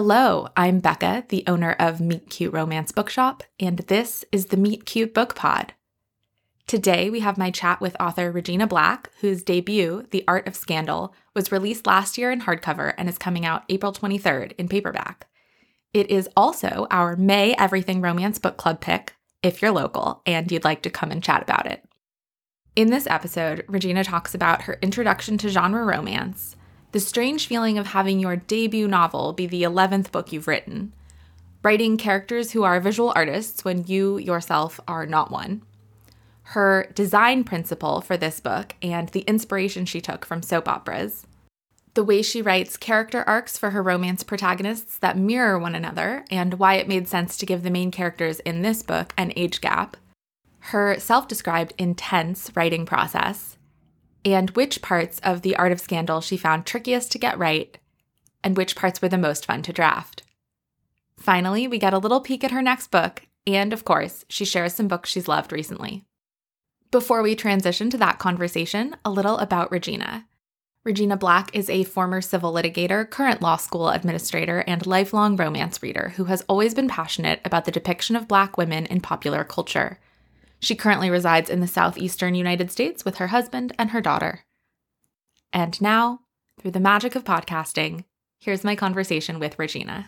Hello, I'm Becca, the owner of Meet Cute Romance Bookshop, and this is the Meet Cute Book Pod. Today, we have my chat with author Regina Black, whose debut, The Art of Scandal, was released last year in hardcover and is coming out April 23rd in paperback. It is also our May Everything Romance Book Club pick, if you're local and you'd like to come and chat about it. In this episode, Regina talks about her introduction to genre romance, the strange feeling of having your debut novel be the 11th book you've written, writing characters who are visual artists when you yourself are not one, her design principle for this book and the inspiration she took from soap operas, the way she writes character arcs for her romance protagonists that mirror one another and why it made sense to give the main characters in this book an age gap, her self-described intense writing process, and which parts of The Art of Scandal she found trickiest to get right, and which parts were the most fun to draft. Finally, we get a little peek at her next book, and of course, she shares some books she's loved recently. Before we transition to that conversation, a little about Regina. Regina Black is a former civil litigator, current law school administrator, and lifelong romance reader who has always been passionate about the depiction of Black women in popular culture. She currently resides in the southeastern United States with her husband and her daughter. And now, through the magic of podcasting, here's my conversation with Regina.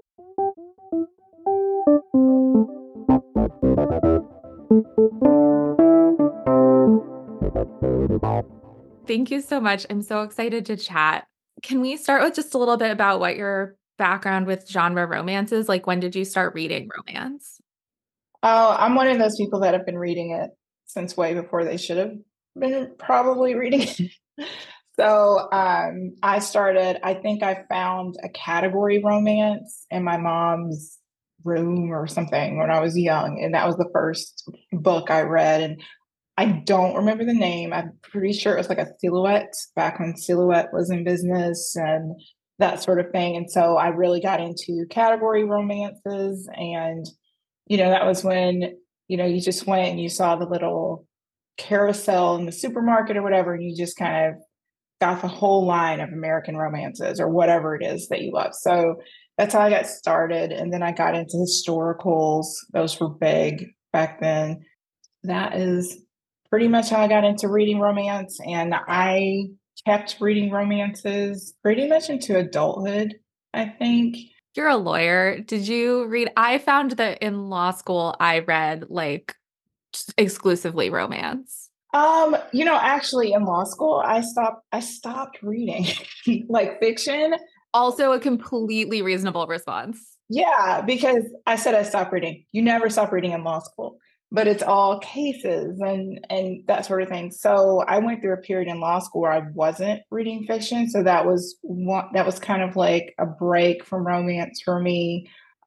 Thank you so much. I'm so excited to chat. Can we start with just a little bit about what your background with genre romance is? Like, when did you start reading romance? Oh, I'm one of those people that have been reading it since way before they should have been probably reading it. So I think I found a category romance in my mom's room or something when I was young. And that was the first book I read. And I don't remember the name. I'm pretty sure it was like a Silhouette back when Silhouette was in business and that sort of thing. And so I really got into category romances, and that was when, you just went and you saw the little carousel in the supermarket or whatever, and you just kind of got the whole line of American romances or whatever it is that you love. So that's how I got started. And then I got into historicals. Those were big back then. That is pretty much how I got into reading romance. And I kept reading romances pretty much into adulthood, I think. You're a lawyer. Did you read? I found that in law school, I read like exclusively romance. Actually in law school, I stopped reading like fiction. Also a completely reasonable response. Yeah, because I said I stopped reading. You never stop reading in law school, but it's all cases and that sort of thing. So I went through a period in law school where I wasn't reading fiction. So that was kind of like a break from romance for me.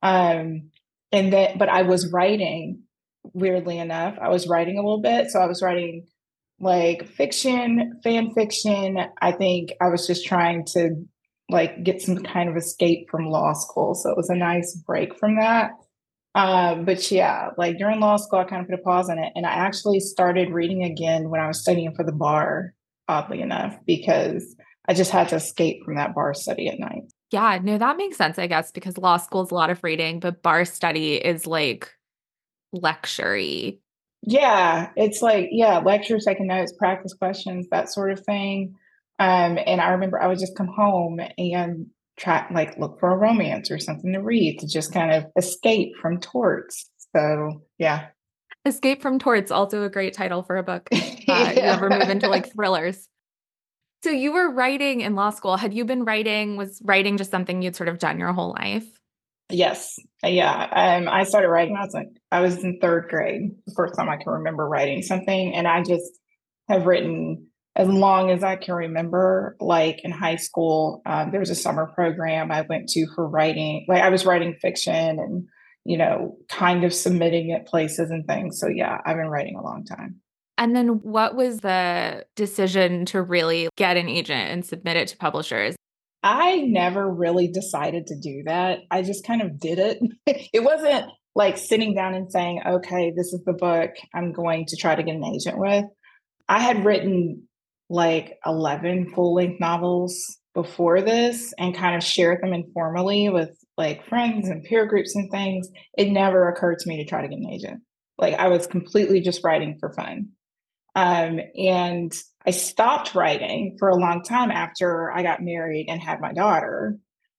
But I was writing, weirdly enough, I was writing a little bit. So I was writing like fiction, fan fiction. I think I was just trying to like get some kind of escape from law school. So it was a nice break from that. But yeah, like during law school, I kind of put a pause on it. And I actually started reading again when I was studying for the bar, oddly enough, because I just had to escape from that bar study at night. Yeah, no, that makes sense, I guess, because law school is a lot of reading, but bar study is like lecture-y. Yeah, it's like, lectures, taking notes, practice questions, that sort of thing. And I remember I would just come home and try look for a romance or something to read to just kind of escape from torts. So yeah. Escape from Torts, also a great title for a book. You ever move into like thrillers. So you were writing in law school. Had you been writing? Was writing just something you'd sort of done your whole life? Yes. Yeah. I started writing. I was in third grade, the first time I can remember writing something. And I just have written as long as I can remember. Like in high school, there was a summer program I went to for writing. Like I was writing fiction and, kind of submitting it places and things. So yeah, I've been writing a long time. And then what was the decision to really get an agent and submit it to publishers? I never really decided to do that. I just kind of did it. It wasn't like sitting down and saying, okay, this is the book I'm going to try to get an agent with. I had written like 11 full-length novels before this and kind of shared them informally with like friends and peer groups and things, it never occurred to me to try to get an agent. Like I was completely just writing for fun. And I stopped writing for a long time after I got married and had my daughter.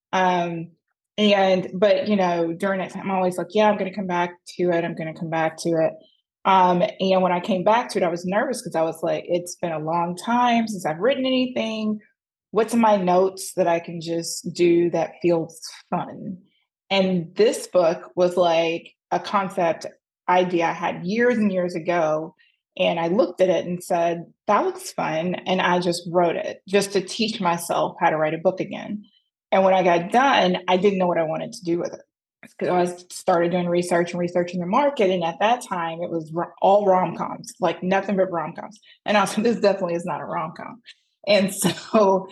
But during that time, I'm always like, yeah, I'm going to come back to it. I'm going to come back to it. And when I came back to it, I was nervous because I was like, it's been a long time since I've written anything. What's in my notes that I can just do that feels fun? And this book was like a concept idea I had years and years ago. And I looked at it and said, that looks fun. And I just wrote it just to teach myself how to write a book again. And when I got done, I didn't know what I wanted to do with it. Because I started doing research and researching the market. And at that time, it was all rom-coms, like nothing but rom-coms. And I was this definitely is not a rom-com. And so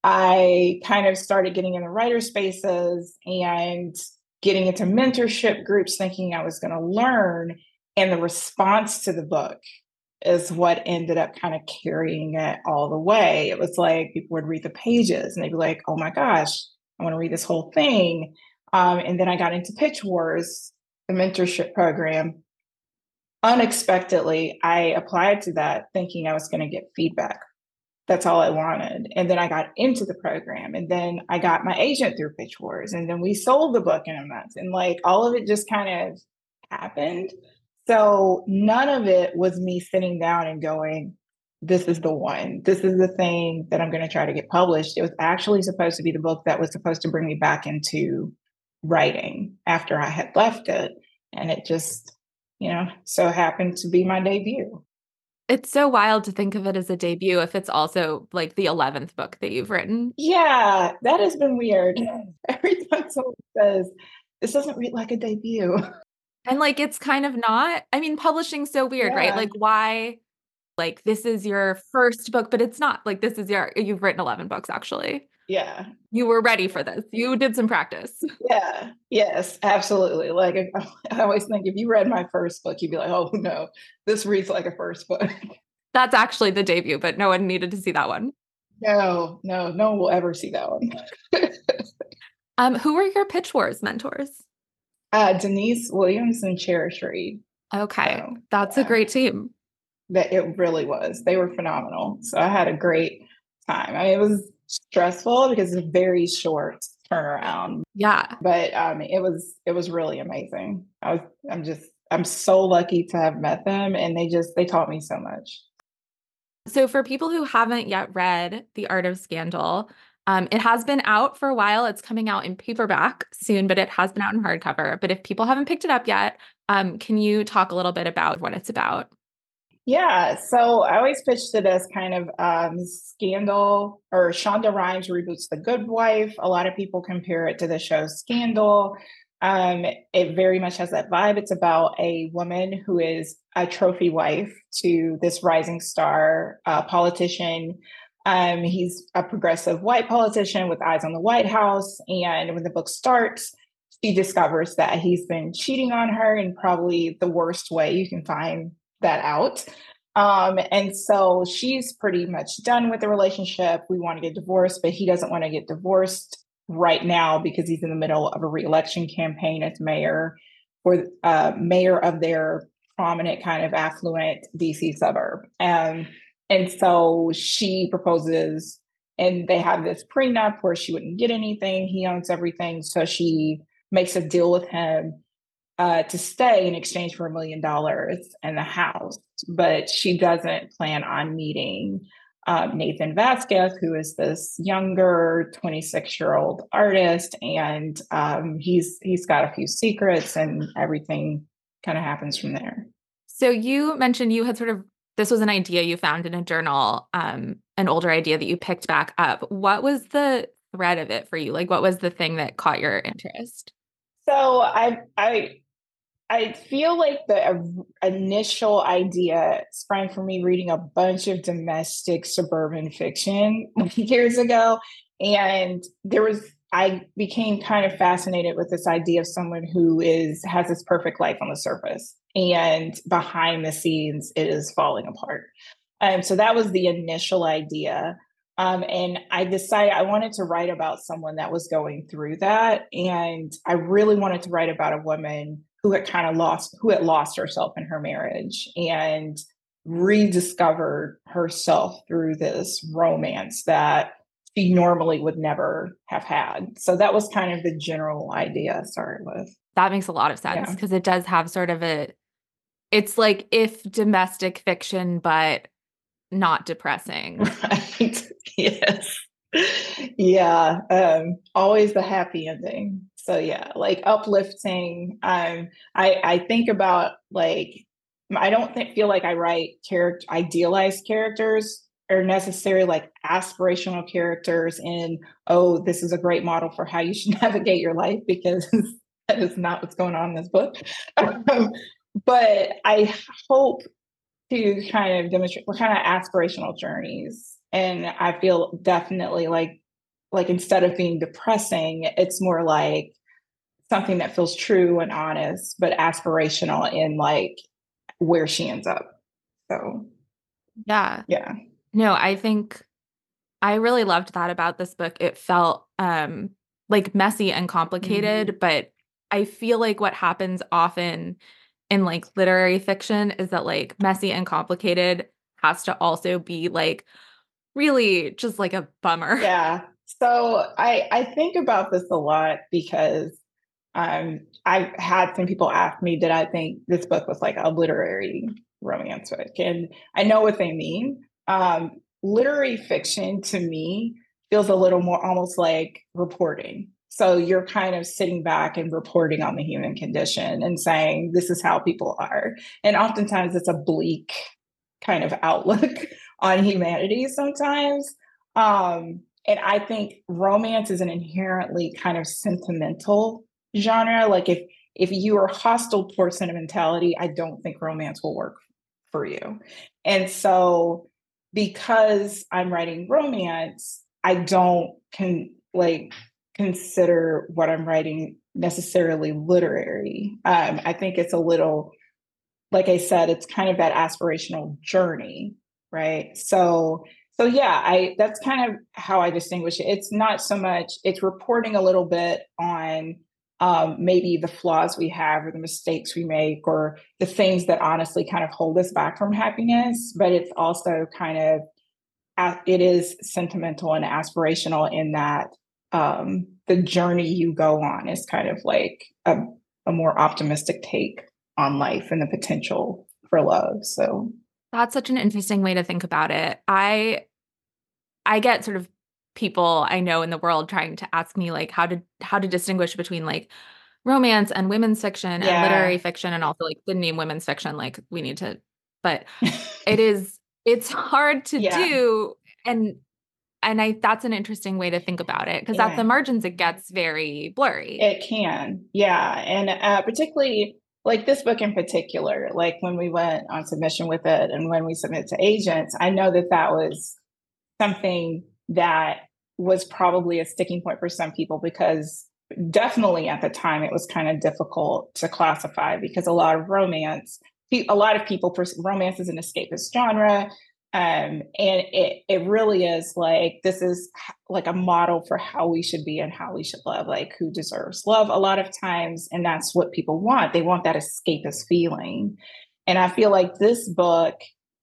I kind of started getting into writer spaces and getting into mentorship groups, thinking I was going to learn. And the response to the book is what ended up kind of carrying it all the way. It was like people would read the pages and they'd be like, oh my gosh, I want to read this whole thing. And then I got into Pitch Wars, the mentorship program. Unexpectedly, I applied to that thinking I was going to get feedback. That's all I wanted. And then I got into the program and then I got my agent through Pitch Wars. And then we sold the book in a month. And like all of it just kind of happened. So none of it was me sitting down and going, this is the one. This is the thing that I'm going to try to get published. It was actually supposed to be the book that was supposed to bring me back into writing after I had left it. And it just, so happened to be my debut. It's so wild to think of it as a debut if it's also like the 11th book that you've written. Yeah, that has been weird. Every time someone says, this doesn't read like a debut. And like, it's kind of not. I mean, publishing's so weird, right? Like, why? Like, this is your first book, but it's not. Like, you've written 11 books, actually. Yeah. You were ready for this. You did some practice. Yeah. Yes, absolutely. Like, I always think if you read my first book, you'd be like, oh, no, this reads like a first book. That's actually the debut, but no one needed to see that one. No one will ever see that one. Who were your Pitch Wars mentors? Denise Williams and Cherish Reed. Okay. So, that's a great team. That it really was. They were phenomenal. So I had a great time. I mean, it was stressful because it's a very short turnaround. Yeah. But it was really amazing. I'm so lucky to have met them, and they taught me so much. So for people who haven't yet read The Art of Scandal, it has been out for a while. It's coming out in paperback soon, but it has been out in hardcover. But if people haven't picked it up yet, can you talk a little bit about what it's about? Yeah, so I always pitched it as kind of Scandal, or Shonda Rhimes reboots The Good Wife. A lot of people compare it to the show Scandal. It very much has that vibe. It's about a woman who is a trophy wife to this rising star politician. He's a progressive white politician with eyes on the White House. And when the book starts, she discovers that he's been cheating on her in probably the worst way you can find that out. And so she's pretty much done with the relationship. We want to get divorced, but he doesn't want to get divorced right now because he's in the middle of a re-election campaign as mayor of their prominent kind of affluent DC suburb. And so she proposes, and they have this prenup where she wouldn't get anything. He owns everything. So she makes a deal with him to stay in exchange for $1 million and the house. But she doesn't plan on meeting Nathan Vasquez, who is this younger 26-year-old artist. And he's got a few secrets, and everything kind of happens from there. So you mentioned you had this was an idea you found in a journal, an older idea that you picked back up. What was the thread of it for you? Like, what was the thing that caught your interest? So I feel like the initial idea sprang from me reading a bunch of domestic suburban fiction years ago. And I became kind of fascinated with this idea of someone who has this perfect life on the surface, and behind the scenes, it is falling apart. So that was the initial idea. And I decided I wanted to write about someone that was going through that. And I really wanted to write about a woman who had lost herself in her marriage and rediscovered herself through this romance that she normally would never have had. So that was kind of the general idea I started with. That makes a lot of sense Yeah. because it does have sort of it's like if domestic fiction, but not depressing. Right. Yes. Yeah. Always the happy ending. So yeah, like uplifting. I think about like I don't feel like I write character idealized characters or necessarily like aspirational characters in, oh, this is a great model for how you should navigate your life because that is not what's going on in this book. But I hope to kind of demonstrate what kind of aspirational journeys. And I feel definitely like instead of being depressing, it's more like something that feels true and honest, but aspirational in like where she ends up. So Yeah. yeah. No, I think I really loved that about this book. It felt like messy and Mm-hmm. complicated, but I feel like what happens often in like literary fiction is that like messy and complicated has to also be like really just like a bummer. Yeah. So I think about this a lot because I've had some people ask me, did I think this book was like a literary romance book? And I know what they mean. Literary fiction to me feels a little more almost like reporting. So you're kind of sitting back and reporting on the human condition and saying, this is how people are. And oftentimes it's a bleak kind of outlook on humanity sometimes. And I think romance is an inherently kind of sentimental genre. Like if you are hostile towards sentimentality, I don't think romance will work for you. And so because I'm writing romance, I don't consider what I'm writing necessarily literary. I think it's a little, like I said, it's kind of that aspirational journey, right? So yeah, I that's kind of how I distinguish it. It's not so much it's reporting a little bit on maybe the flaws we have or the mistakes we make or the things that honestly kind of hold us back from happiness, but it's also kind of it is sentimental and aspirational in that the journey you go on is kind of like a more optimistic take on life and the potential for love. So That's such an interesting way to think about it. I get sort of people I know in the world trying to ask me like how to distinguish between like romance and women's fiction and literary yeah, fiction and also like the name women's fiction like we need to but it's hard to yeah, do and I that's an interesting way to think about it because at the yeah. margins it gets very blurry. It can, yeah, and particularly like this book in particular, like when we went on submission with it and when we submit to agents, I know that that was something that was probably a sticking point for some people because definitely at the time it was kind of difficult to classify because a lot of people, romance is an escapist genre. And it really is like this is like a model for how we should be and how we should love, like who deserves love a lot of times. And that's what people want. They want that escapist feeling. And I feel like this book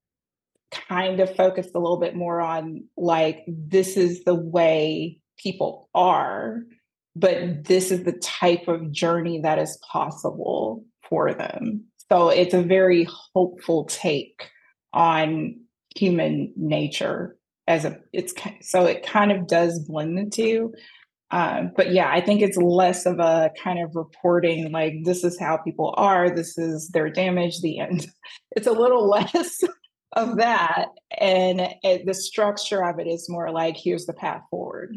kind of focused a little bit more on like this is the way people are, but this is the type of journey that is possible for them. So it's a very hopeful take on human nature as a it's so it kind of does blend the two. But yeah, I think it's less of a kind of reporting like this is how people are, this is their damage, the end. It's a little less of that. And the structure of it is more like here's the path forward.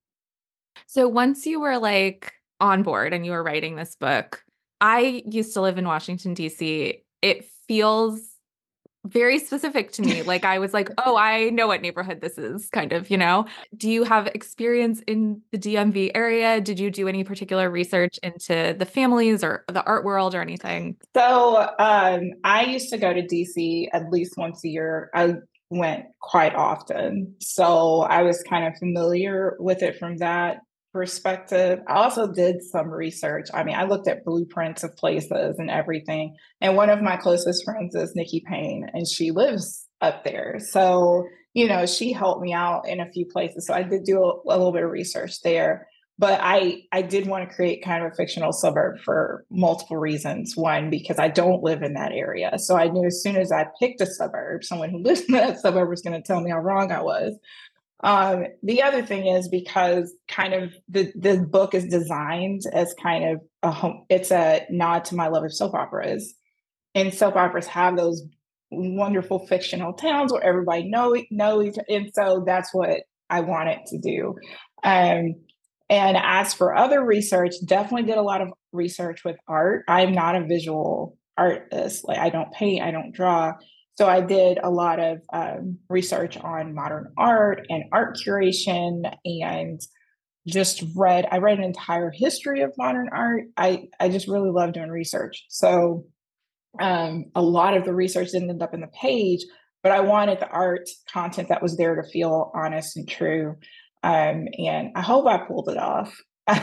So once you were like on board and you were writing this book, I used to live in Washington, D.C. It feels very specific to me. Like I was like, oh, I know what neighborhood this is, kind of, you know? Do you have experience in the DMV area? Did you do any particular research into the families or the art world or anything? So I used to go to DC at least once a year. I went quite often. So I was kind of familiar with it from that perspective. I also did some research. I mean, I looked at blueprints of places and everything. And one of my closest friends is Nikki Payne, and she lives up there. So, she helped me out in a few places. So I did do a little bit of research there. But I did want to create kind of a fictional suburb for multiple reasons. One, because I don't live in that area. So I knew as soon as I picked a suburb, someone who lives in that suburb was going to tell me how wrong I was. The other thing is because kind of the book is designed as kind of it's a nod to my love of soap operas. And soap operas have those wonderful fictional towns where everybody know each, and so that's what I wanted to do. And as for other research, definitely did a lot of research with art. I'm not a visual artist. Like, I don't paint, I don't draw. So I did a lot of research on modern art and art curation, and I read an entire history of modern art. I just really love doing research. So a lot of the research didn't end up in the page, but I wanted the art content that was there to feel honest and true. And I hope I pulled it off.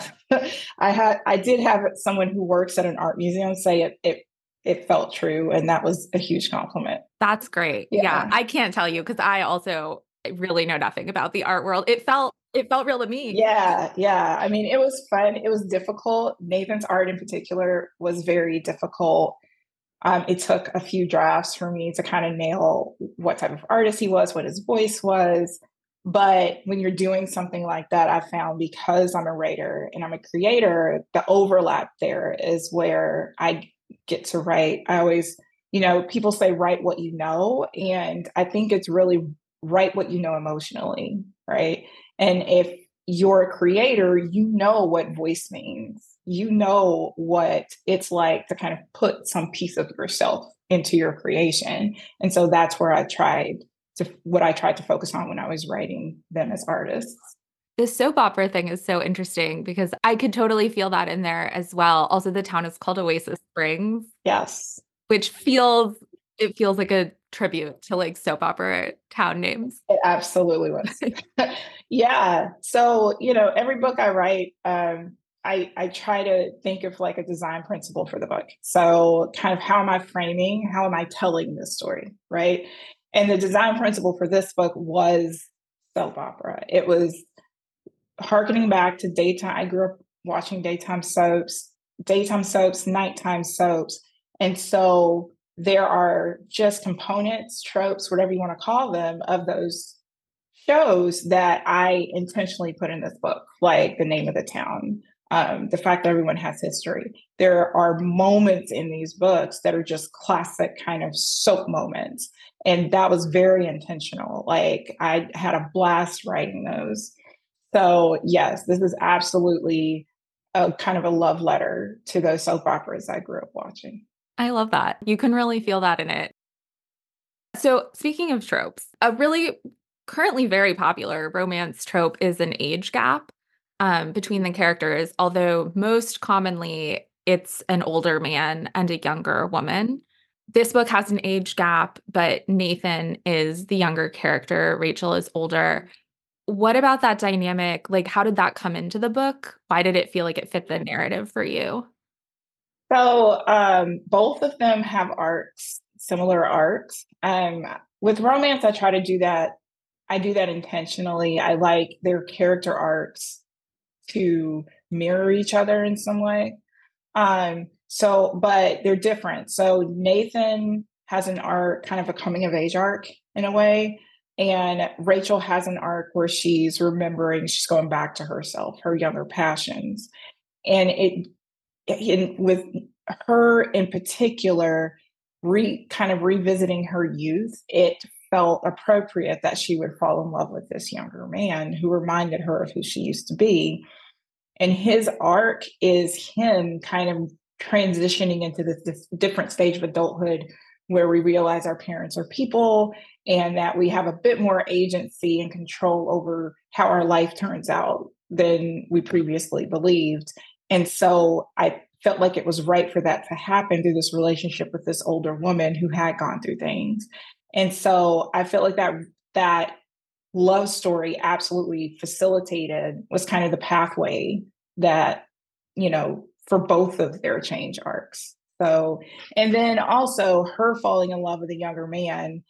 I did have someone who works at an art museum say it felt true, and that was a huge compliment. That's great. Yeah, I can't tell you because I also really know nothing about the art world. It felt real to me. Yeah. I mean, it was fun. It was difficult. Nathan's art in particular was very difficult. It took a few drafts for me to kind of nail what type of artist he was, what his voice was. But when you're doing something like that, I found because I'm a writer and I'm a creator, the overlap there is where I get to write. I always, people say write what you know. And I think it's really write what you know emotionally, right? And if you're a creator, you know what voice means. You know what it's like to kind of put some piece of yourself into your creation. And so that's where I tried to focus on when I was writing them as artists. The soap opera thing is so interesting because I could totally feel that in there as well. Also, the town is called Oasis Springs. Yes. Which feels like a tribute to like soap opera town names. It absolutely was. Yeah. So, every book I write, I try to think of like a design principle for the book. So kind of how am I telling this story, right? And the design principle for this book was soap opera. It was hearkening back to daytime. I grew up watching daytime soaps, nighttime soaps. And so there are just components, tropes, whatever you want to call them, of those shows that I intentionally put in this book, like the name of the town, the fact that everyone has history. There are moments in these books that are just classic kind of soap moments. And that was very intentional. Like, I had a blast writing those. So yes, this is absolutely a kind of a love letter to those soap operas I grew up watching. I love that. You can really feel that in it. So speaking of tropes, a really currently very popular romance trope is an age gap between the characters, although most commonly it's an older man and a younger woman. This book has an age gap, but Nathan is the younger character. Rachel is older. What about that dynamic? Like, how did that come into the book? Why did it feel like it fit the narrative for you? So both of them have arcs, similar arcs. With romance, I try to do that. I do that intentionally. I like their character arcs to mirror each other in some way. But they're different. So Nathan has an arc, kind of a coming of age arc in a way. And Rachel has an arc where she's going back to herself, her younger passions. And with her in particular, kind of revisiting her youth, it felt appropriate that she would fall in love with this younger man who reminded her of who she used to be. And his arc is him kind of transitioning into this different stage of adulthood where we realize our parents are people and that we have a bit more agency and control over how our life turns out than we previously believed. And so I felt like it was right for that to happen through this relationship with this older woman who had gone through things. And so I feel like that love story absolutely facilitated was kind of the pathway that, for both of their change arcs. So, and then also her falling in love with a younger man,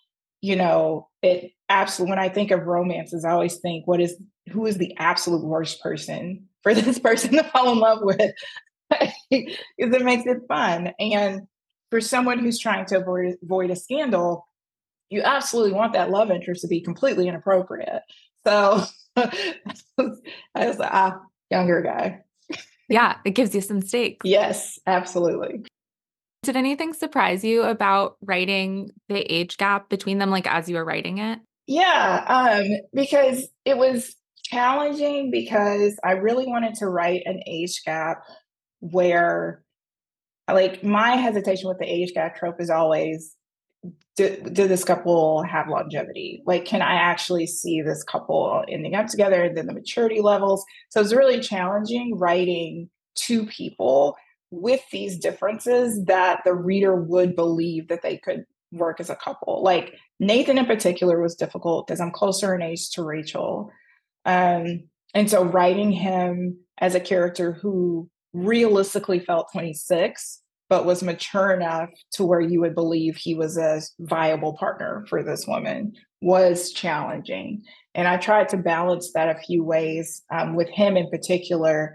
it absolutely, when I think of romances, I always think, who is the absolute worst person for this person to fall in love with? Because it makes it fun. And for someone who's trying to avoid a scandal, you absolutely want that love interest to be completely inappropriate. So I was like, younger guy. Yeah, it gives you some stakes. Yes, absolutely. Did anything surprise you about writing the age gap between them, like as you were writing it? Yeah, because it was challenging because I really wanted to write an age gap where, like, my hesitation with the age gap trope is always, did this couple have longevity? Like, can I actually see this couple ending up together and then the maturity levels? So it's really challenging writing two people with these differences that the reader would believe that they could work as a couple. Like Nathan in particular was difficult because I'm closer in age to Rachel. And so writing him as a character who realistically felt 26 but was mature enough to where you would believe he was a viable partner for this woman was challenging. And I tried to balance that a few ways. With him in particular,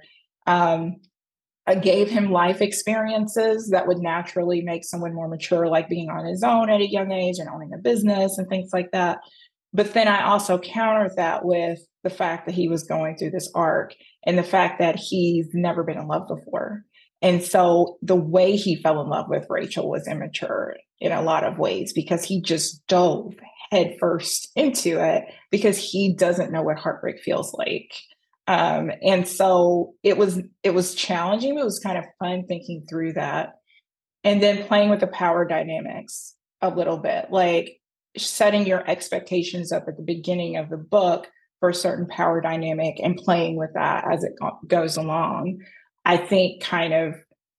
I gave him life experiences that would naturally make someone more mature, like being on his own at a young age and owning a business and things like that. But then I also countered that with the fact that he was going through this arc and the fact that he's never been in love before. And so the way he fell in love with Rachel was immature in a lot of ways because he just dove headfirst into it because he doesn't know what heartbreak feels like. And so it was challenging, but it was kind of fun thinking through that. And then playing with the power dynamics a little bit, like setting your expectations up at the beginning of the book for a certain power dynamic and playing with that as it goes along, I think kind of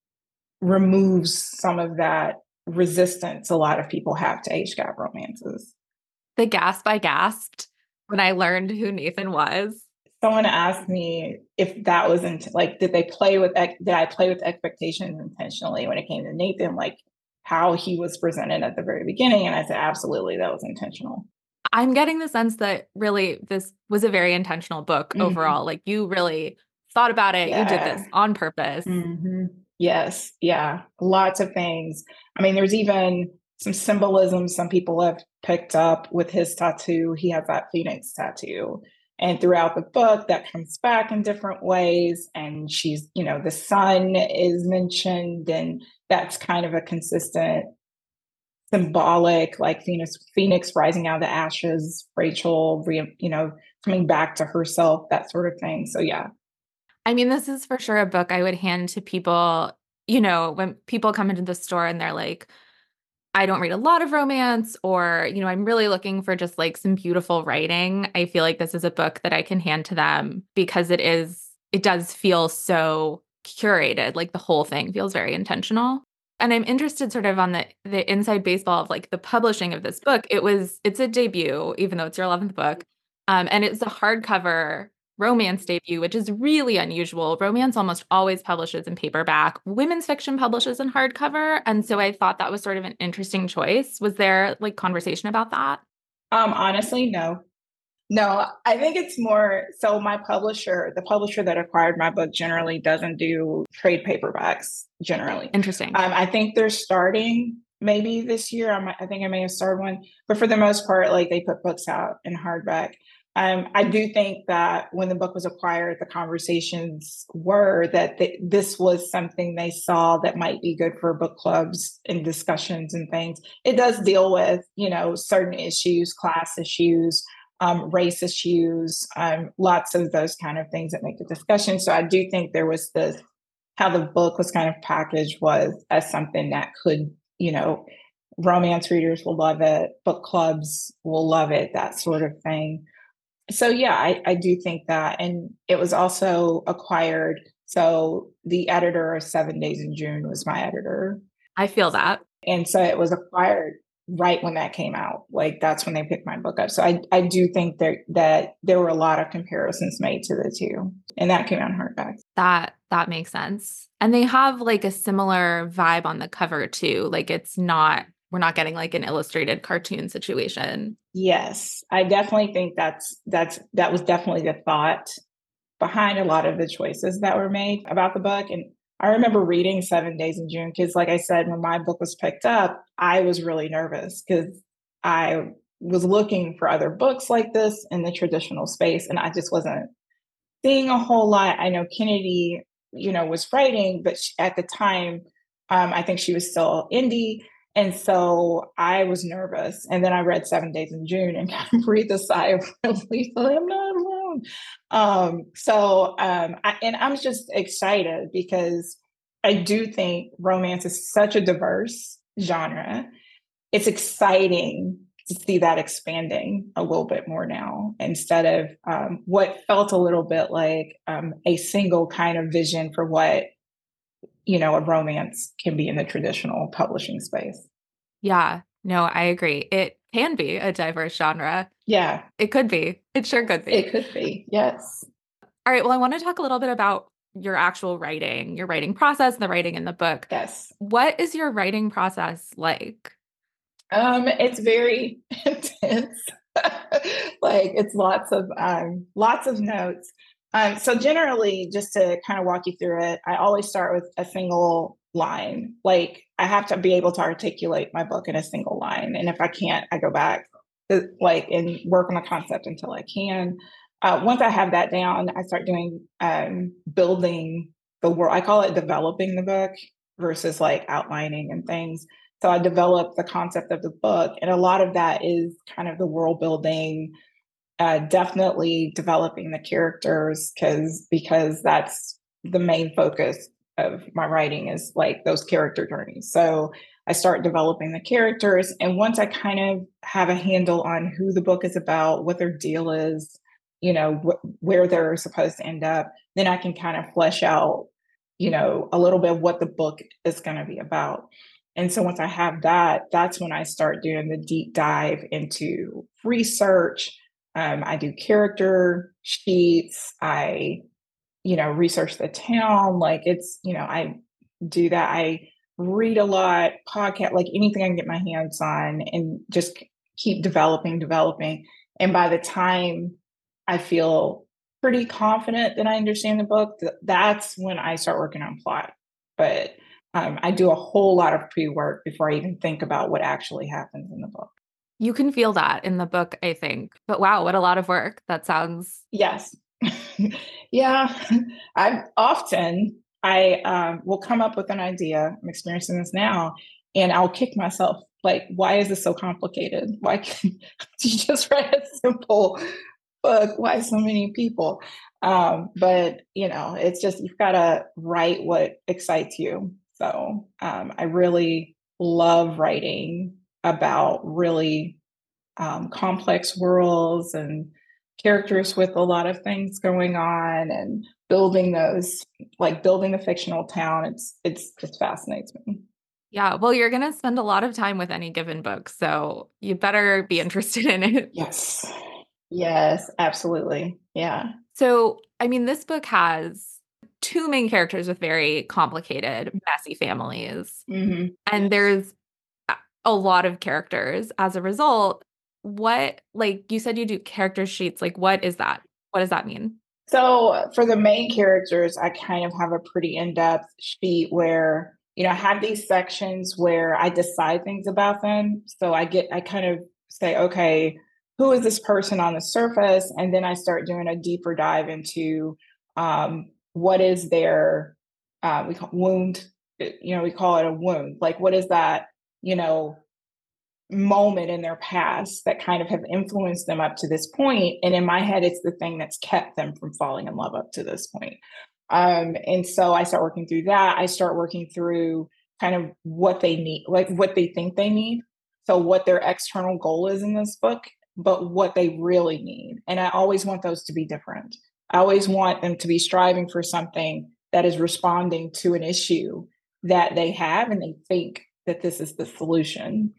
removes some of that resistance a lot of people have to age gap romances. The gasp I gasped when I learned who Nathan was. Someone asked me if that wasn't like, did I play with expectations intentionally when it came to Nathan, like how he was presented at the very beginning? And I said, absolutely, that was intentional. I'm getting the sense that really this was a very intentional book overall. Like you really thought about it. Yeah. You did this on purpose. Yes. Yeah. Lots of things. I mean, there's even some symbolism some people have picked up with his tattoo. He has that Phoenix tattoo. And throughout the book, that comes back in different ways. And she's, the sun is mentioned, and that's kind of a consistent symbolic, like Phoenix rising out of the ashes, Rachel, coming back to herself, that sort of thing. So, yeah. I mean, this is for sure a book I would hand to people, when people come into the store and they're like, I don't read a lot of romance, or, I'm really looking for just like some beautiful writing. I feel like this is a book that I can hand to them because it does feel so curated. Like the whole thing feels very intentional. And I'm interested sort of on the inside baseball of like the publishing of this book. It's a debut, even though it's your 11th book. And it's a hardcover romance debut, which is really unusual. Romance almost always publishes in paperback. Women's fiction publishes in hardcover. And so I thought that was sort of an interesting choice. Was there like conversation about that? Honestly, no. No, I think it's more so the publisher that acquired my book generally doesn't do trade paperbacks generally. Interesting. I think they're starting maybe this year. I think I may have started one, but for the most part, like they put books out in hardback. I do think that when the book was acquired, the conversations were that this was something they saw that might be good for book clubs and discussions and things. It does deal with, certain issues, class issues, race issues, lots of those kind of things that make the discussion. So I do think there was how the book was kind of packaged was as something that could, romance readers will love it, book clubs will love it, that sort of thing. So yeah, I do think that. And it was also acquired. So the editor of 7 Days in June was my editor. I feel that. And so it was acquired. right when that came out. Like that's when they picked my book up. So I do think that there were a lot of comparisons made to the two, and that came out in hardback. That makes sense. And they have like a similar vibe on the cover too. Like we're not getting like an illustrated cartoon situation. Yes, I definitely think that was definitely the thought behind a lot of the choices that were made about the book. And I remember reading 7 Days in June because, like I said, when my book was picked up, I was really nervous because I was looking for other books like this in the traditional space, and I just wasn't seeing a whole lot. I know Kennedy, was writing, but at the time, I think she was still indie. And so I was nervous. And then I read 7 Days in June and kind of breathed a sigh of relief. I'm not alone. I'm just excited because I do think romance is such a diverse genre. It's exciting to see that expanding a little bit more now instead of what felt a little bit like a single kind of vision for what a romance can be in the traditional publishing space. Yeah, no, I agree. It can be a diverse genre. Yeah, it could be. It sure could be. It could be. Yes. All right. Well, I want to talk a little bit about your actual writing, your writing process, the writing in the book. Yes. What is your writing process like? It's very intense. Like it's lots of notes. So generally, just to kind of walk you through it, I always start with a single line. Like I have to be able to articulate my book in a single line, and if I can't, I go back and work on the concept until I can. Once I have that down, I start doing building the world. I call it developing the book versus like outlining and things. So I developed the concept of the book, and a lot of that is kind of the world building, definitely developing the characters because that's the main focus of my writing is like those character journeys. So I start developing the characters, and once I kind of have a handle on who the book is about, what their deal is, where they're supposed to end up, then I can kind of flesh out, a little bit of what the book is going to be about. And so once I have that, that's when I start doing the deep dive into research. I do character sheets. I, research the town. Like I do that. I read a lot, podcast, like anything I can get my hands on and just keep developing. And by the time I feel pretty confident that I understand the book, that's when I start working on plot. But I do a whole lot of pre-work before I even think about what actually happens in the book. You can feel that in the book, I think. But wow, what a lot of work. That sounds... Yes. Yeah. I will come up with an idea. I'm experiencing this now, and I'll kick myself. Like, why is this so complicated? Why can't you just write a simple book? Why so many people? But it's just, you've got to write what excites you. So I really love writing about really complex worlds and characters with a lot of things going on and building those, like building the fictional town. It just fascinates me. Yeah, well, you're going to spend a lot of time with any given book, so you better be interested in it. Yes, absolutely. Yeah. So, I mean, this book has two main characters with very complicated, messy families. Mm-hmm. And there's a lot of characters. As a result, like you said, you do character sheets. Like, what is that? What does that mean? So for the main characters, I kind of have a pretty in-depth sheet where, I have these sections where I decide things about them. So I kind of say, okay, who is this person on the surface? And then I start doing a deeper dive into what is their we call wound, we call it a wound. Like, what is that, moment in their past that kind of have influenced them up to this point? And in my head, it's the thing that's kept them from falling in love up to this point. And so I start working through that. I start working through kind of what they need, like what they think they need. So what their external goal is in this book, but what they really need. And I always want those to be different. I always want them to be striving for something that is responding to an issue that they have, and they think that this is the solution.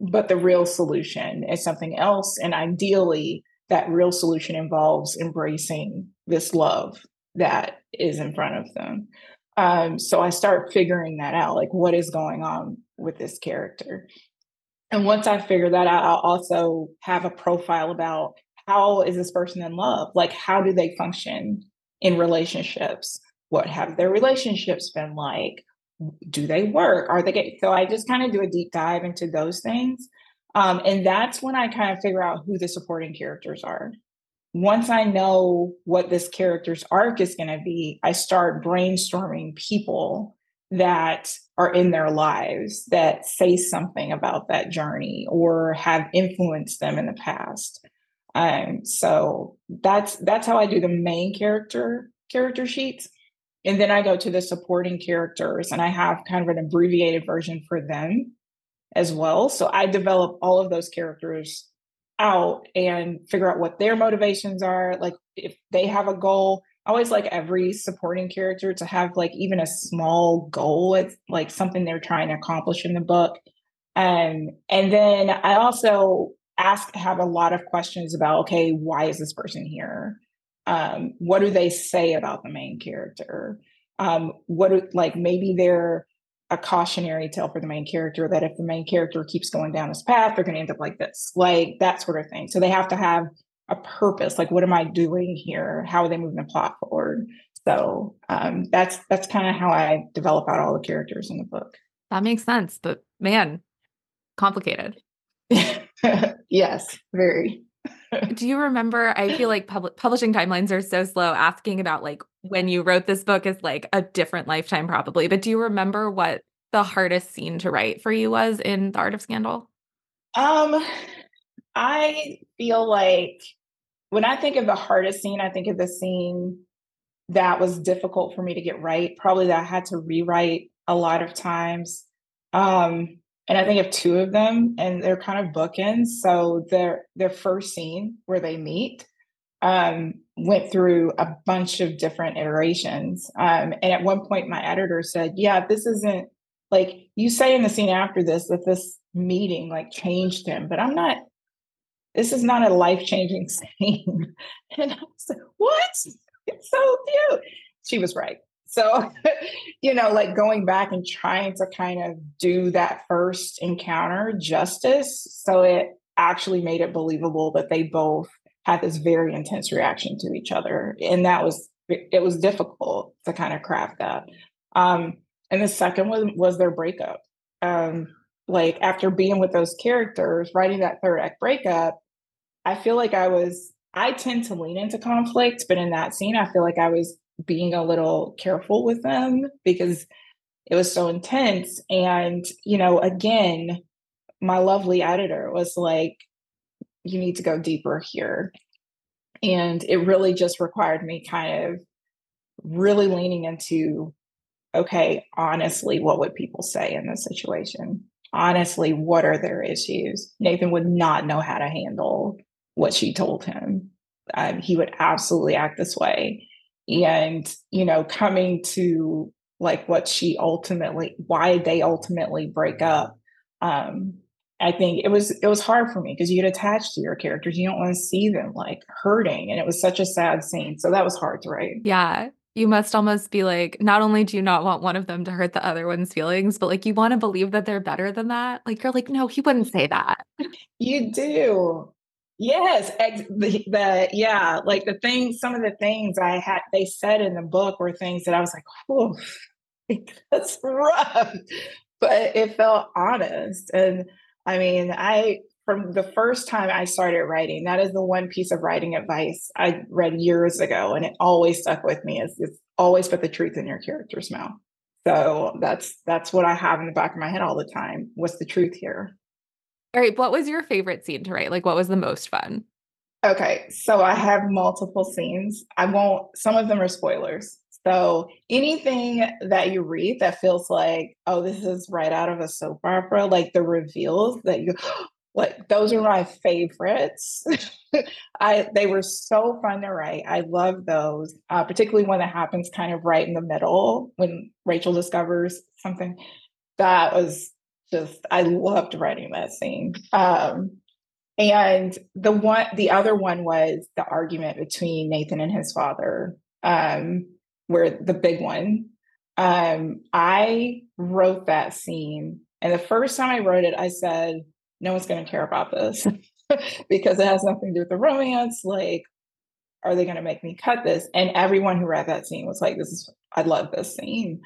but the real solution is something else. And ideally, that real solution involves embracing this love that is in front of them. So I start figuring that out, like what is going on with this character. And once I figure that out, I'll also have a profile about how is this person in love? Like, how do they function in relationships? What have their relationships been like? Do they work? Are they getting, so I just kind of do a deep dive into those things. And that's when I kind of figure out who the supporting characters are. Once I know what this character's arc is going to be, I start brainstorming people that are in their lives that say something about that journey or have influenced them in the past. So that's how I do the main character sheets. And then I go to the supporting characters and I have kind of an abbreviated version for them as well. So I develop all of those characters out and figure out what their motivations are. Like if they have a goal, I always like every supporting character to have like even a small goal. It's like something they're trying to accomplish in the book. And then I also have a lot of questions about, okay, why is this person here? What do they say about the main character? Maybe they're a cautionary tale for the main character that if the main character keeps going down this path, they're going to end up like this, like that sort of thing. So they have to have a purpose. Like, what am I doing here? How are they moving the plot forward? So that's kind of how I develop out all the characters in the book. That makes sense, but man, complicated. Yes, very. Do you remember, I feel like publishing timelines are so slow, asking about like when you wrote this book is like a different lifetime probably, but do you remember what the hardest scene to write for you was in The Art of Scandal? I feel like when I think of the hardest scene, I think of the scene that was difficult for me to get right, probably that I had to rewrite a lot of times. And I think of two of them, and they're kind of bookends. So their first scene where they meet went through a bunch of different iterations. And at one point, my editor said, "Yeah, this isn't like you say in the scene after this that this meeting like changed him, but I'm not. This is not a life-changing scene." And I was like, "What? It's so cute." She was right. So, like going back and trying to kind of do that first encounter justice. So it actually made it believable that they both had this very intense reaction to each other. And it was difficult to kind of craft that. And the second one was their breakup. Like after being with those characters, writing that third act breakup, I feel like I tend to lean into conflict, but in that scene, I feel like I was being a little careful with them because it was so intense. And, again, my lovely editor was like, you need to go deeper here. And it really just required me kind of really leaning into, okay, honestly, what would people say in this situation? Honestly, what are their issues? Nathan would not know how to handle what she told him. He would absolutely act this way. And, coming to like why they ultimately break up. I think it was hard for me because you get attached to your characters. You don't want to see them like hurting. And it was such a sad scene. So that was hard to write. Yeah. You must almost be like, not only do you not want one of them to hurt the other one's feelings, but like you want to believe that they're better than that. Like you're like, no, he wouldn't say that. You do. Yes, like some of the things they said in the book were things that I was like, oh, that's rough, but it felt honest. And I mean, from the first time I started writing, that is the one piece of writing advice I read years ago, and it always stuck with me is it's always put the truth in your character's mouth. So that's what I have in the back of my head all the time. What's the truth here? All right. What was your favorite scene to write? Like, what was the most fun? Okay, so I have multiple scenes. Some of them are spoilers. So anything that you read that feels like, oh, this is right out of a soap opera, like the reveals that you like, those are my favorites. They were so fun to write. I love those, particularly one that happens kind of right in the middle when Rachel discovers something that was just, I loved writing that scene. And the other one was the argument between Nathan and his father, where the big one. I wrote that scene, and the first time I wrote it, I said, no one's going to care about this because it has nothing to do with the romance. Like, are they going to make me cut this? And everyone who read that scene was like, I love this scene.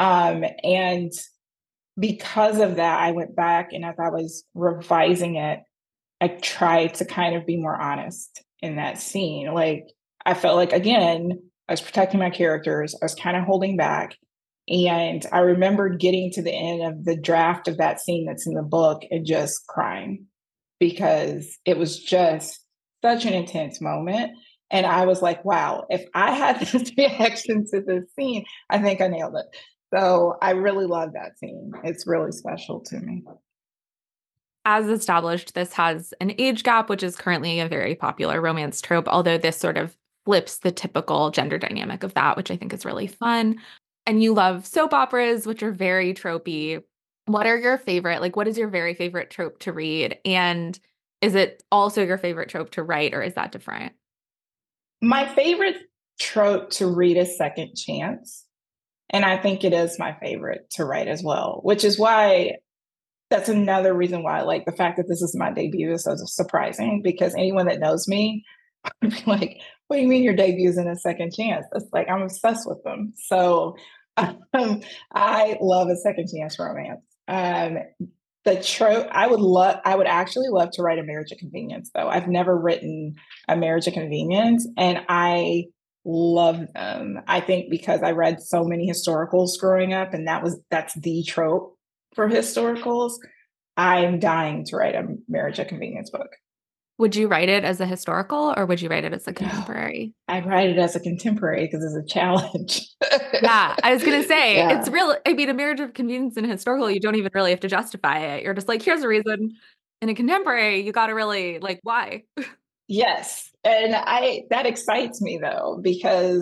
And because of that, I went back, and as I was revising it, I tried to kind of be more honest in that scene. Like, I felt like, again, I was protecting my characters. I was kind of holding back. And I remembered getting to the end of the draft of that scene that's in the book and just crying because it was just such an intense moment. And I was like, wow, if I had this reaction to this scene, I think I nailed it. So I really love that scene. It's really special to me. As established, this has an age gap, which is currently a very popular romance trope, although this sort of flips the typical gender dynamic of that, which I think is really fun. And you love soap operas, which are very tropey. What are your favorite, like, what is your very favorite trope to read? And is it also your favorite trope to write, or is that different? My favorite trope to read is Second Chance. And I think it is my favorite to write as well, which is why that's another reason why, like, the fact that this is my debut is so surprising because anyone that knows me would be like, what do you mean your debut is in a Second Chance? It's like, I'm obsessed with them. So I love a Second Chance romance. The trope, I would actually love to write a Marriage of Convenience, though. I've never written a Marriage of Convenience, and I love them. I think because I read so many historicals growing up, and that's the trope for historicals. I'm dying to write a Marriage of Convenience book. Would you write it as a historical or would you write it as a contemporary? No, I write it as a contemporary because it's a challenge. Yeah, I was going to say, Yeah. it's real. I mean, a Marriage of Convenience and historical, you don't even really have to justify it. You're just like, here's a reason. In a contemporary, you got to really, like, why? Yes. And that excites me though, because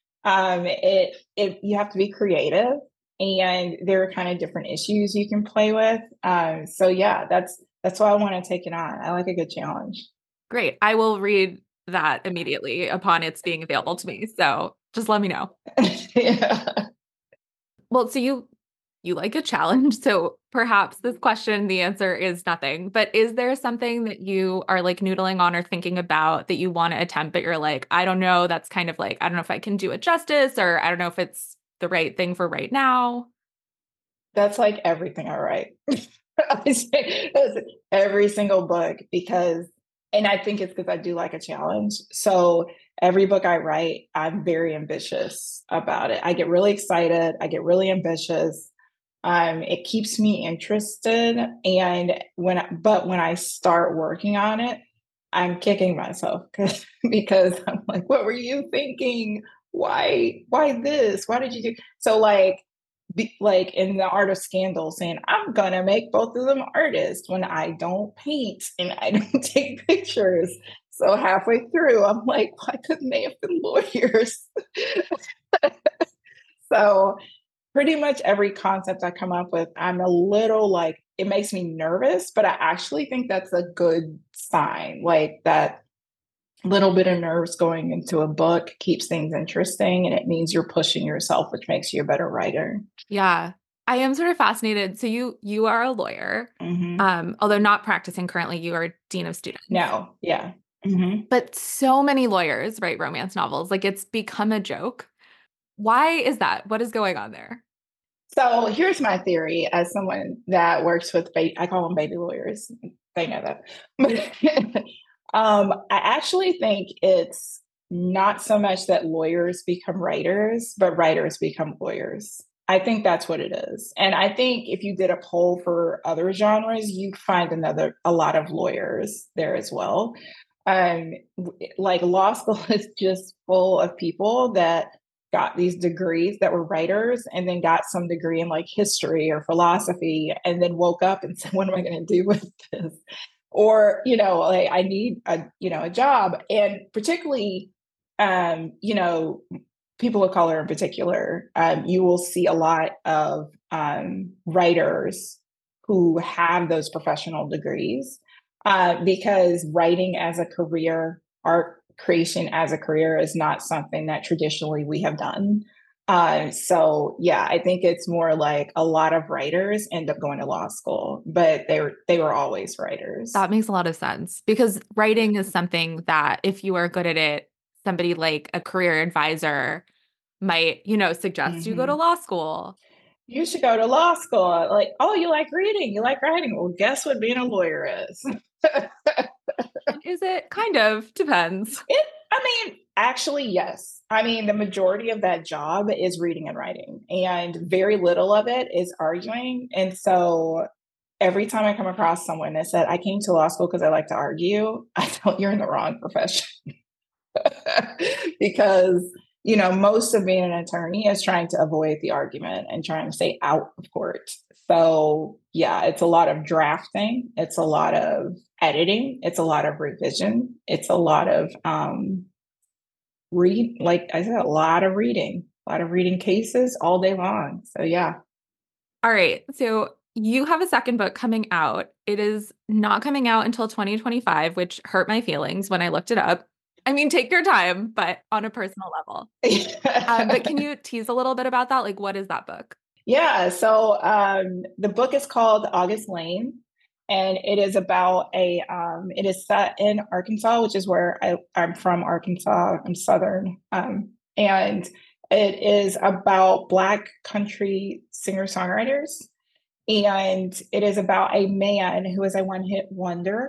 it you have to be creative and there are kind of different issues you can play with. So yeah, that's why I want to take it on. I like a good challenge. Great. I will read that immediately upon its being available to me. So just let me know. Yeah. Well, so you like a challenge. So perhaps this question, the answer is nothing. But is there something that you are like noodling on or thinking about that you want to attempt, but you're like, I don't know, that's kind of like, I don't know if I can do it justice, or I don't know if it's the right thing for right now? That's like everything I write. I say that's every single book because, and I think it's because I do like a challenge. So every book I write, I'm very ambitious about it. I get really excited. I get really ambitious. It keeps me interested. And but when I start working on it, I'm kicking myself because I'm like, what were you thinking? Why this? Why did you do? So like in the Art of Scandal saying, I'm gonna make both of them artists when I don't paint and I don't take pictures. So halfway through, I'm like, why couldn't they have been lawyers? So pretty much every concept I come up with, I'm a little like, it makes me nervous, but I actually think that's a good sign. Like that little bit of nerves going into a book keeps things interesting and it means you're pushing yourself, which makes you a better writer. Yeah. I am sort of fascinated. So you are a lawyer, although not practicing currently, you are dean of students. No, yeah. Mm-hmm. But so many lawyers write romance novels. Like it's become a joke. Why is that? What is going on there? So here's my theory as someone that works with, I call them baby lawyers. They know that. But I actually think it's not so much that lawyers become writers, but writers become lawyers. I think that's what it is. And I think if you did a poll for other genres, you'd find a lot of lawyers there as well. Like law school is just full of people that got these degrees that were writers and then got some degree in like history or philosophy and then woke up and said, what am I going to do with this? Or, like I need a job. And particularly, people of color in particular, you will see a lot of writers who have those professional degrees, because writing as a career, art creation as a career, is not something that traditionally we have done. So yeah, I think it's more like a lot of writers end up going to law school, but they were always writers. That makes a lot of sense because writing is something that if you are good at it, somebody like a career advisor might, suggest you go to Hmm. law school. You should go to law school. Like, oh, you like reading, you like writing. Well, guess what being a lawyer is? Is it? Kind of depends. I mean, actually, yes. I mean, the majority of that job is reading and writing, and very little of it is arguing. And so every time I come across someone that said, I came to law school because I like to argue, I tell you're in the wrong profession. Because, most of being an attorney is trying to avoid the argument and trying to stay out of court. So, yeah, it's a lot of drafting, it's a lot of editing, it's a lot of revision, it's a lot of like I said, a lot of reading cases all day long. So yeah. All right. So you have a second book coming out. It is not coming out until 2025, which hurt my feelings when I looked it up. I mean, take your time, but on a personal level. But can you tease a little bit about that? Like, what is that book? Yeah. So the book is called August Lane, and it is about it is set in Arkansas, which is where I'm from, Arkansas. I'm Southern. And it is about Black country singer-songwriters. And it is about a man who is a one-hit wonder,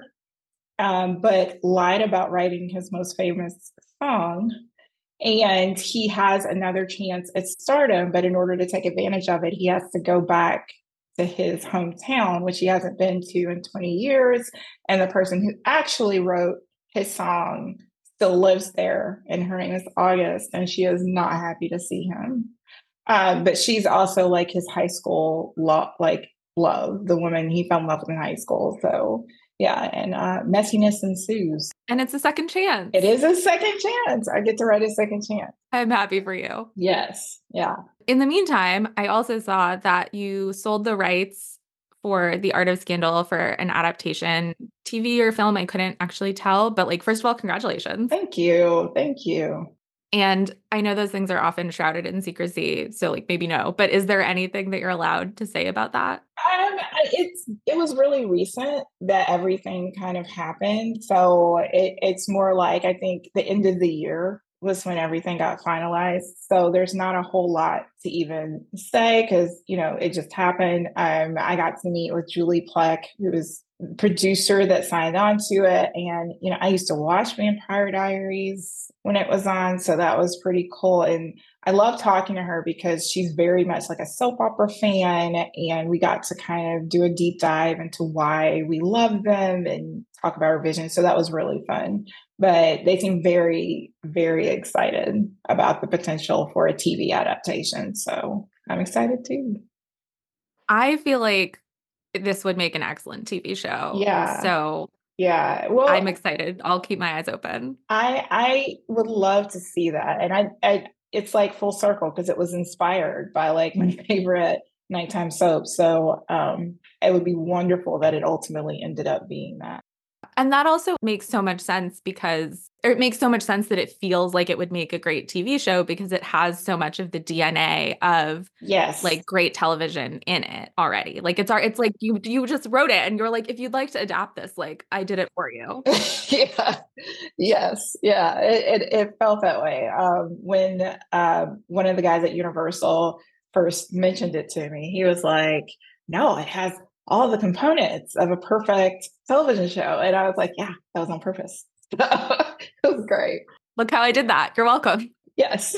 but lied about writing his most famous song. And he has another chance at stardom, but in order to take advantage of it, he has to go back to his hometown, which he hasn't been to in 20 years. And the person who actually wrote his song still lives there, and her name is August, and she is not happy to see him. But she's also like his high school love, the woman he fell in love with in high school. So yeah, and messiness ensues. And it's a second chance. It is a second chance. I get to write a second chance. I'm happy for you. Yes. Yeah. In the meantime, I also saw that you sold the rights for The Art of Scandal for an adaptation, TV or film. I couldn't actually tell, but like, first of all, congratulations. Thank you. Thank you. And I know those things are often shrouded in secrecy, so like maybe no, but is there anything that you're allowed to say about that? It was really recent that everything kind of happened, so it's more like I think the end of the year was when everything got finalized. So there's not a whole lot to even say because it just happened. I got to meet with Julie Plec, who was producer that signed on to it, and I used to watch Vampire Diaries when it was on, so that was pretty cool. And I love talking to her because she's very much like a soap opera fan, and we got to kind of do a deep dive into why we love them and talk about our vision. So that was really fun. But they seem very, very excited about the potential for a TV adaptation. So I'm excited too. I feel like this would make an excellent TV show. Yeah. So yeah. Well, I'm excited. I'll keep my eyes open. I would love to see that. And I it's like full circle because it was inspired by like my favorite nighttime soap. So it would be wonderful that it ultimately ended up being that. And that also makes so much sense it makes so much sense that it feels like it would make a great TV show because it has so much of the DNA of Yes, like great television in it already. Like it's like you just wrote it and you're like, if you'd like to adapt this, like I did it for you. yeah, yes, yeah. It felt that way when one of the guys at Universal first mentioned it to me. He was like, "No, it has all the components of a perfect television show," and I was like, "Yeah, that was on purpose." It was great. Look how I did that. You're welcome. Yes.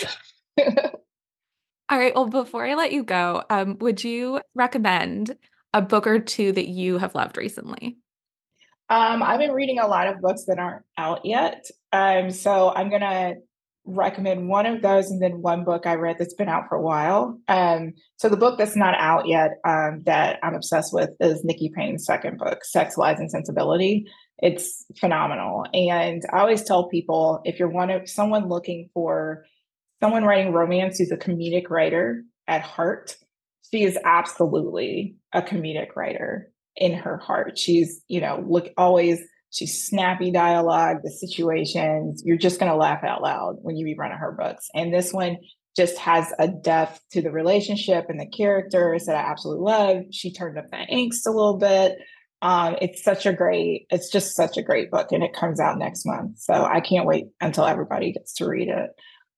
All right. Well, before I let you go, would you recommend a book or two that you have loved recently? I've been reading a lot of books that aren't out yet. So I'm going to recommend one of those and then one book I read that's been out for a while. So the book that's not out yet that I'm obsessed with is Nikki Payne's second book, Sex, Lies, and Sensibility. It's phenomenal. And I always tell people if you're someone looking for someone writing romance who's a comedic writer at heart, she is absolutely a comedic writer in her heart. She's, she's snappy dialogue, the situations, you're just going to laugh out loud when you read one of her books. And this one just has a depth to the relationship and the characters that I absolutely love. She turned up the angst a little bit. It's just such a great book, and it comes out next month. So I can't wait until everybody gets to read it.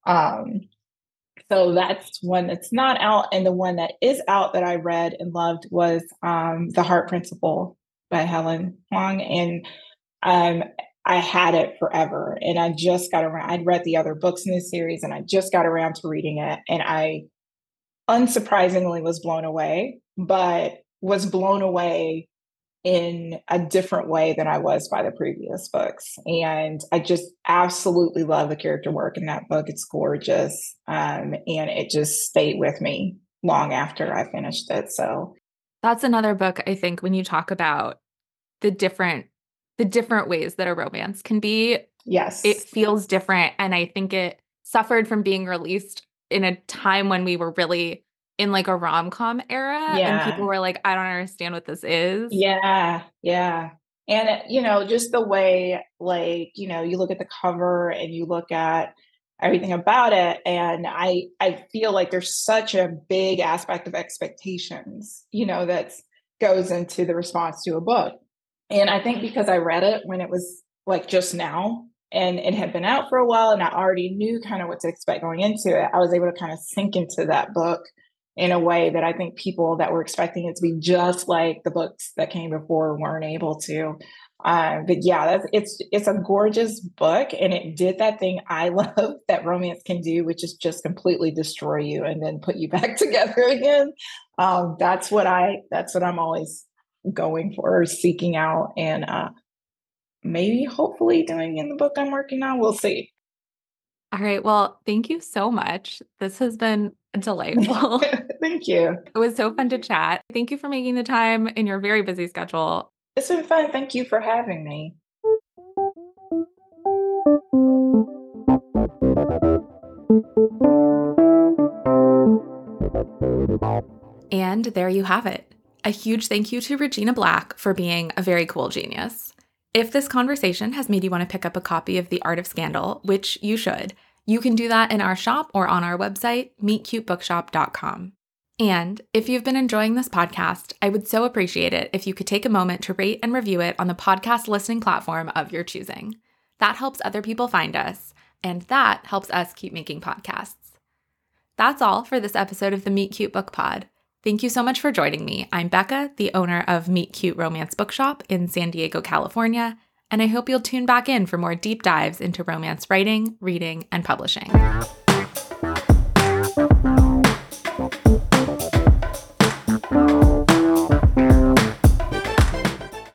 So that's one that's not out. And the one that is out that I read and loved was The Heart Principle by Helen Hoang. And I had it forever, and I just got around. I'd read the other books in this series, and I just got around to reading it. And I unsurprisingly was blown away, but was blown away in a different way than I was by the previous books. And I just absolutely love the character work in that book. It's gorgeous. And it just stayed with me long after I finished it. So that's another book, I think, when you talk about the different ways that a romance can be. Yes. It feels different. And I think it suffered from being released in a time when we were really in like a rom-com era. Yeah. And people were like, I don't understand what this is. Yeah. Yeah. And, just the way, you look at the cover and you look at everything about it. And I feel like there's such a big aspect of expectations, that goes into the response to a book. And I think because I read it when it was like just now, and it had been out for a while, and I already knew kind of what to expect going into it, I was able to kind of sink into that book in a way that I think people that were expecting it to be just like the books that came before weren't able to. But yeah, it's a gorgeous book, and it did that thing I love that romance can do, which is just completely destroy you and then put you back together again. That's what I'm always going for, seeking out, and maybe hopefully doing in the book I'm working on. We'll see. All right. Well, thank you so much. This has been delightful. Thank you. It was so fun to chat. Thank you for making the time in your very busy schedule. It's been fun. Thank you for having me. And there you have it. A huge thank you to Regina Black for being a very cool genius. If this conversation has made you want to pick up a copy of The Art of Scandal, which you should, you can do that in our shop or on our website, meetcutebookshop.com. And if you've been enjoying this podcast, I would so appreciate it if you could take a moment to rate and review it on the podcast listening platform of your choosing. That helps other people find us, and that helps us keep making podcasts. That's all for this episode of the Meet Cute Book Pod. Thank you so much for joining me. I'm Becca, the owner of Meet Cute Romance Bookshop in San Diego, California, and I hope you'll tune back in for more deep dives into romance writing, reading, and publishing.